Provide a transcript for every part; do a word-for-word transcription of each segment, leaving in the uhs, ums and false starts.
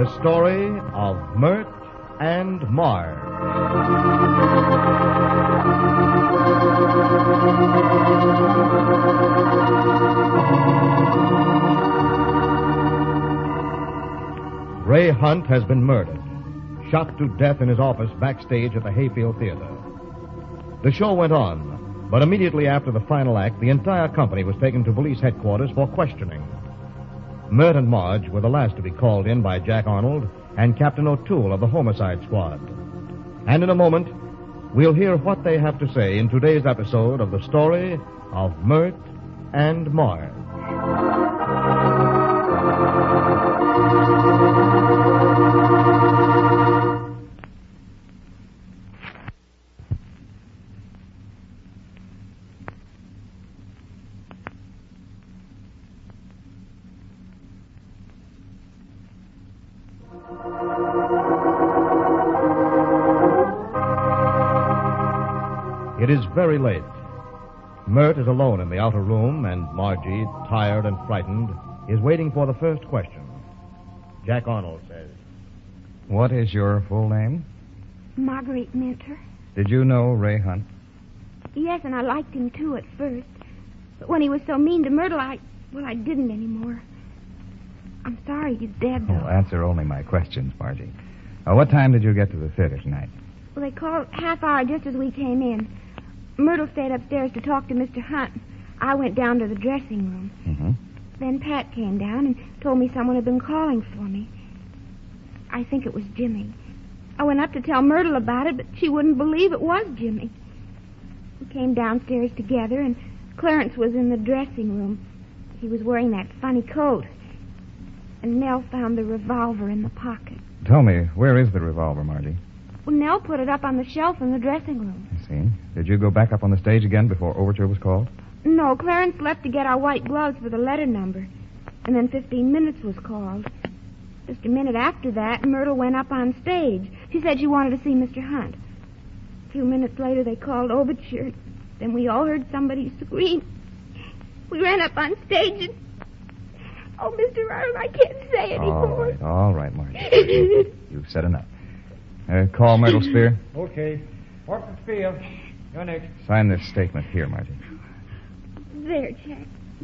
story of Mert and Marge. Ray Hunt has been murdered, shot to death in his office backstage at the Hayfield Theater. The show went on, but immediately after the final act, the entire company was taken to police headquarters for questioning. Mert and Marge were the last to be called in by Jack Arnold and Captain O'Toole of the Homicide Squad. And in a moment, we'll hear what they have to say in today's episode of the story of Mert and Marge. It is very late. Mert is alone in the outer room, and Margie, tired and frightened, is waiting for the first question. Jack Arnold says, "What is your full name?" Marguerite Minter. Did you know Ray Hunt? Yes, and I liked him, too, at first. But when he was so mean to Myrtle, I... well, I didn't anymore. I'm sorry he's dead, though. Oh, answer only my questions, Margie. Uh, what time did you get to the theater tonight? Well, they called half hour just as we came in. Myrtle stayed upstairs to talk to Mister Hunt. I went down to the dressing room. Mm-hmm. Then Pat came down and told me someone had been calling for me. I think it was Jimmy. I went up to tell Myrtle about it, but she wouldn't believe it was Jimmy. We came downstairs together, and Clarence was in the dressing room. He was wearing that funny coat. And Nell found the revolver in the pocket. Tell me, where is the revolver, Margie? Well, Nell put it up on the shelf in the dressing room. I see. Did you go back up on the stage again before overture was called? No, Clarence left to get our white gloves for the letter number. And then fifteen minutes was called. Just a minute after that, Myrtle went up on stage. She said she wanted to see Mister Hunt. A few minutes later, they called overture. Then we all heard somebody scream. We ran up on stage and... Oh, Mister Arnold, I can't say anymore. All right, all right, Margie. You've said enough. Uh, call Myrtle Spear. Okay. Orphan Spear. You're next. Sign this statement here, Margie. There, Jack.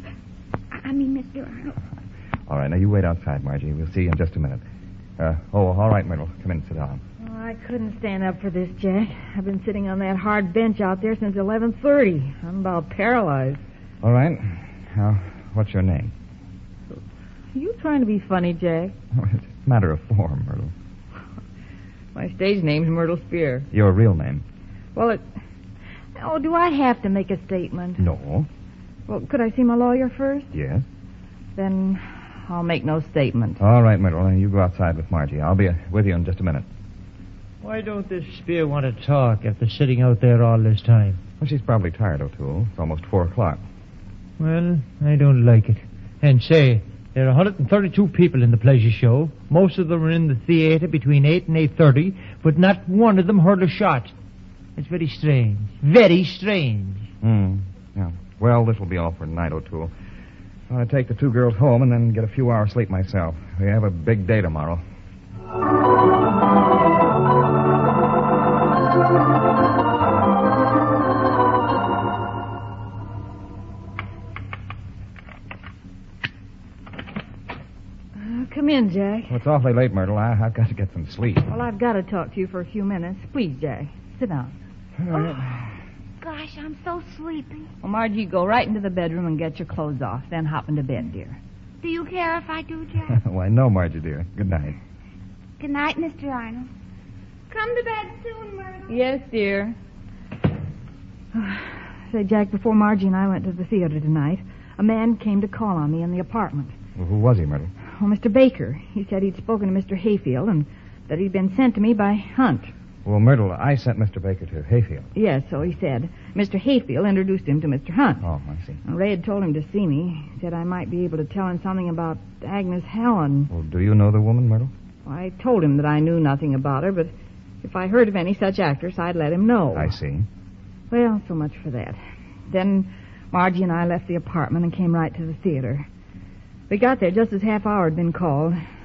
I mean, Mister Arnold. All right, now you wait outside, Margie. We'll see you in just a minute. Uh, oh, all right, Myrtle. Come in and sit down. Oh, I couldn't stand up for this, Jack. I've been sitting on that hard bench out there since eleven thirty. I'm about paralyzed. All right. Now, what's your name? Are you trying to be funny, Jack? Oh, it's a matter of form, Myrtle. My stage name's Myrtle Spear. Your real name? Well, it... Oh, do I have to make a statement? No. Well, could I see my lawyer first? Yes. Then I'll make no statement. All right, Myrtle. Then you go outside with Margie. I'll be with you in just a minute. Why don't this Spear want to talk after sitting out there all this time? Well, she's probably tired, O'Toole. It's almost four o'clock. Well, I don't like it. And say, there are one hundred thirty-two people in the pleasure show. Most of them are in the theater between eight and eight thirty, but not one of them heard a shot. It's very strange. Very strange. Hmm. Yeah. Well, this will be all for tonight, O'Toole. I'll take the two girls home and then get a few hours sleep myself. We have a big day tomorrow. Come in, Jack. Well, it's awfully late, Myrtle. I, I've got to get some sleep. Well, I've got to talk to you for a few minutes. Please, Jack, sit down. All right. Oh, gosh, I'm so sleepy. Well, Margie, go right into the bedroom and get your clothes off. Then hop into bed, dear. Do you care if I do, Jack? Why, no, Margie, dear. Good night. Good night, Mister Arnold. Come to bed soon, Myrtle. Yes, dear. Say, Jack, before Margie and I went to the theater tonight, a man came to call on me in the apartment. Well, who was he, Myrtle? Well, Mister Baker. He said he'd spoken to Mister Hayfield and that he'd been sent to me by Hunt. Well, Myrtle, I sent Mister Baker to Hayfield. Yes, so he said. Mister Hayfield introduced him to Mister Hunt. Oh, I see. And Ray had told him to see me. He said I might be able to tell him something about Agnes Helen. Well, do you know the woman, Myrtle? Well, I told him that I knew nothing about her, but if I heard of any such actress, I'd let him know. I see. Well, so much for that. Then Margie and I left the apartment and came right to the theater. We got there just as half hour had been called.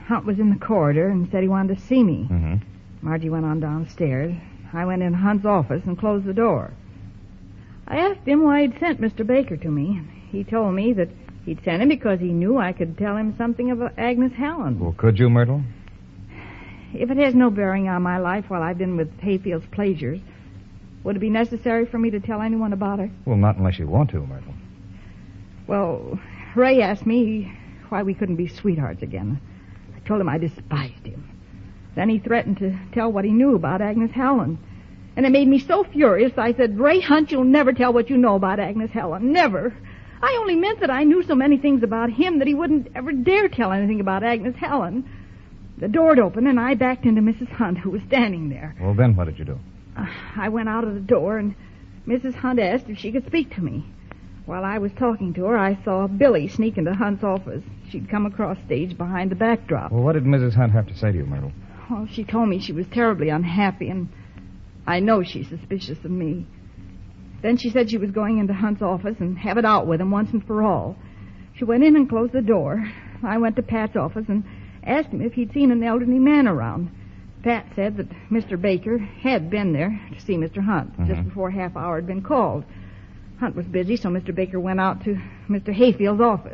Hunt was in the corridor and said he wanted to see me. Mm-hmm. Margie went on downstairs. I went in Hunt's office and closed the door. I asked him why he'd sent Mister Baker to me. He told me that he'd sent him because he knew I could tell him something of Agnes Hallen. Well, could you, Myrtle? If it has no bearing on my life while I've been with Hayfield's Pleasures, would it be necessary for me to tell anyone about her? Well, not unless you want to, Myrtle. Well, Ray asked me why we couldn't be sweethearts again. I told him I despised him. Then he threatened to tell what he knew about Agnes Hallen. And it made me so furious, I said, Ray Hunt, you'll never tell what you know about Agnes Hallen. Never. I only meant that I knew so many things about him that he wouldn't ever dare tell anything about Agnes Hallen. The door had opened, and I backed into Missus Hunt, who was standing there. Well, then what did you do? Uh, I went out of the door, and Missus Hunt asked if she could speak to me. While I was talking to her, I saw Billy sneak into Hunt's office. She'd come across stage behind the backdrop. Well, what did Missus Hunt have to say to you, Myrtle? Oh, she told me she was terribly unhappy, and I know she's suspicious of me. Then she said she was going into Hunt's office and have it out with him once and for all. She went in and closed the door. I went to Pat's office and asked him if he'd seen an elderly man around. Pat said that Mister Baker had been there to see Mister Hunt mm-hmm. just before a half hour had been called. Hunt was busy, so Mister Baker went out to Mister Hayfield's office.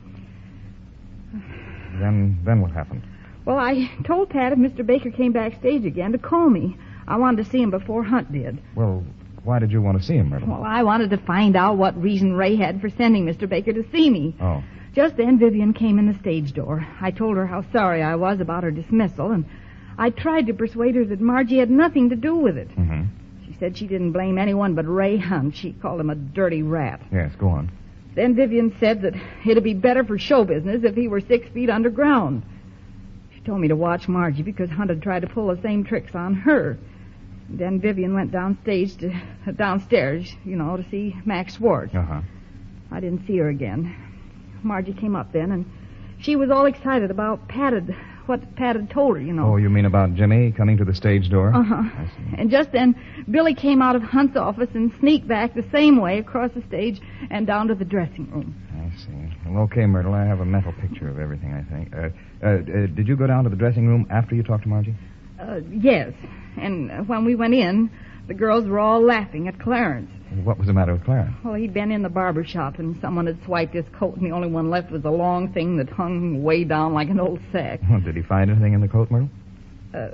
Then, then what happened? Well, I told Pat if Mister Baker came backstage again to call me. I wanted to see him before Hunt did. Well, why did you want to see him, Myrtle? Well, I wanted to find out what reason Ray had for sending Mister Baker to see me. Oh. Just then, Vivian came in the stage door. I told her how sorry I was about her dismissal, and I tried to persuade her that Margie had nothing to do with it. Mm-hmm. She said she didn't blame anyone but Ray Hunt. She called him a dirty rat. Yes, go on. Then Vivian said that it'd be better for show business if he were six feet underground. She told me to watch Margie because Hunt had tried to pull the same tricks on her. Then Vivian went downstage to, uh, downstairs, you know, to see Max Schwartz. Uh-huh. I didn't see her again. Margie came up then, and she was all excited about Pat had, what Pat had told her, you know. Oh, you mean about Jimmy coming to the stage door? Uh-huh. I see. And just then, Billy came out of Hunt's office and sneaked back the same way across the stage and down to the dressing room. I see. Well, okay, Myrtle, I have a mental picture of everything, I think. Uh, uh, uh, did you go down to the dressing room after you talked to Margie? Uh, yes. And when we went in, the girls were all laughing at Clarence. What was the matter with Clarence? Well, he'd been in the barber shop, and someone had swiped his coat, and the only one left was a long thing that hung way down like an old sack. Well, did he find anything in the coat, Myrtle? Uh,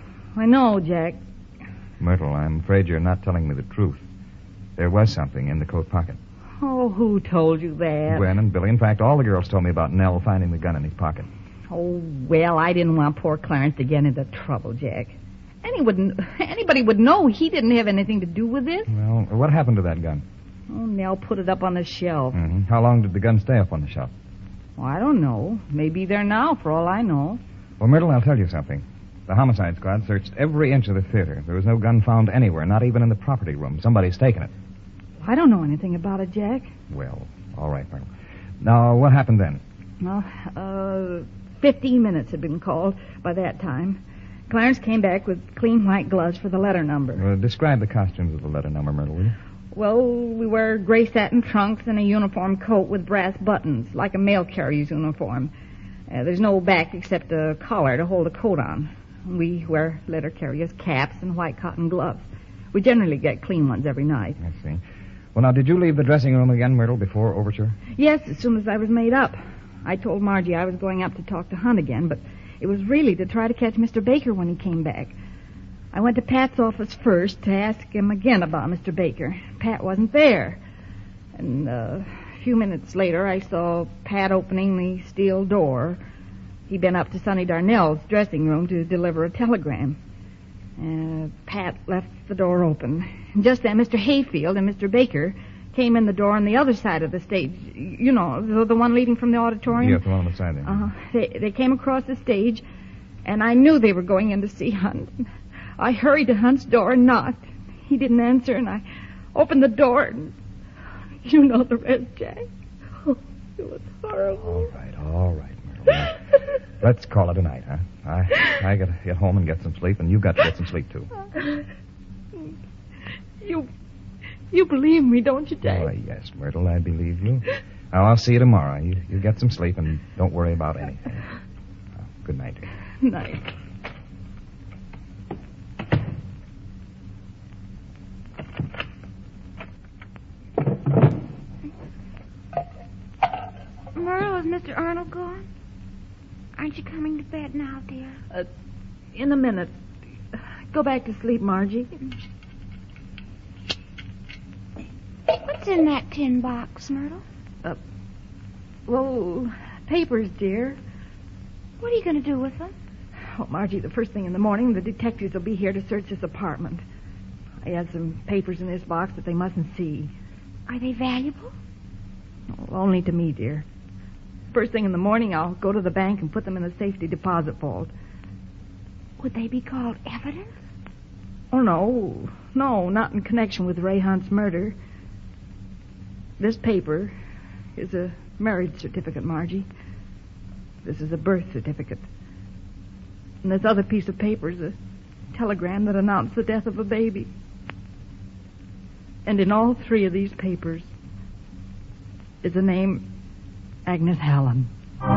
I know, Jack. Myrtle, I'm afraid you're not telling me the truth. There was something in the coat pocket. Oh, who told you that? Gwen and Billy. In fact, all the girls told me about Nell finding the gun in his pocket. Oh, well, I didn't want poor Clarence to get into trouble, Jack. Any wouldn't, anybody would know he didn't have anything to do with this. Well, what happened to that gun? Oh, Nell put it up on the shelf. Mm-hmm. How long did the gun stay up on the shelf? Well, I don't know. Maybe there now, for all I know. Well, Myrtle, I'll tell you something. The homicide squad searched every inch of the theater. There was no gun found anywhere, not even in the property room. Somebody's taken it. I don't know anything about it, Jack. Well, all right, Myrtle. Now, what happened then? Well, uh, fifteen minutes had been called by that time. Clarence came back with clean white gloves for the letter number. Uh, describe the costumes of the letter number, Myrtle, will you? Well, we wear gray satin trunks and a uniform coat with brass buttons, like a mail carrier's uniform. Uh, there's no back except a collar to hold a coat on. We wear letter carriers' caps and white cotton gloves. We generally get clean ones every night. I see. Well, now, did you leave the dressing room again, Myrtle, before overture? Yes, as soon as I was made up. I told Margie I was going up to talk to Hunt again, but it was really to try to catch Mister Baker when he came back. I went to Pat's office first to ask him again about Mister Baker. Pat wasn't there. And uh, a few minutes later, I saw Pat opening the steel door. He'd been up to Sonny Darnell's dressing room to deliver a telegram. Uh, Pat left the door open. And just then, Mister Hayfield and Mister Baker came in the door on the other side of the stage. You know, the, the one leading from the auditorium. Yeah, the one on the side there. Uh, they, they came across the stage, and I knew they were going in to see Hunt. I hurried to Hunt's door and knocked. He didn't answer, and I opened the door, and you know the rest, Jack. Oh, it was horrible. All right, all right, Myrtle. Let's call it a night, huh? I I got to get home and get some sleep, and you've got to get some sleep, too. You... You believe me, don't you, Jack? Oh, yes, Myrtle, I believe you. Now, I'll see you tomorrow. You, you get some sleep and don't worry about anything. Oh, Good night. Night. Myrtle, is Mister Arnold gone? Aren't you coming to bed now, dear? Uh, in a minute. Go back to sleep, Margie. What's in that tin box, Myrtle? Uh, well, papers, dear. What are you going to do with them? Oh, Margie, the first thing in the morning, the detectives will be here to search this apartment. I had some papers in this box that they mustn't see. Are they valuable? Oh, only to me, dear. First thing in the morning, I'll go to the bank and put them in the safety deposit vault. Would they be called evidence? Oh, no. No, not in connection with Ray Hunt's murder. This paper is a marriage certificate, Margie. This is a birth certificate. And this other piece of paper is a telegram that announced the death of a baby. And in all three of these papers is the name Agnes Hallen.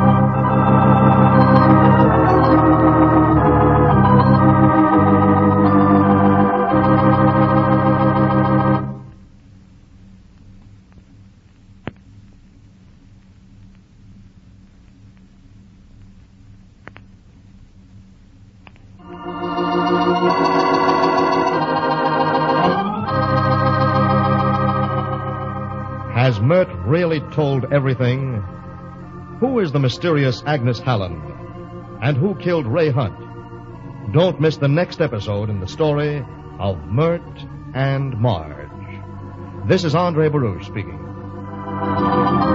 Has Mert really told everything? Who is the mysterious Agnes Hallen? And who killed Ray Hunt? Don't miss the next episode in the story of Mert and Marge. This is Andre Baruch speaking.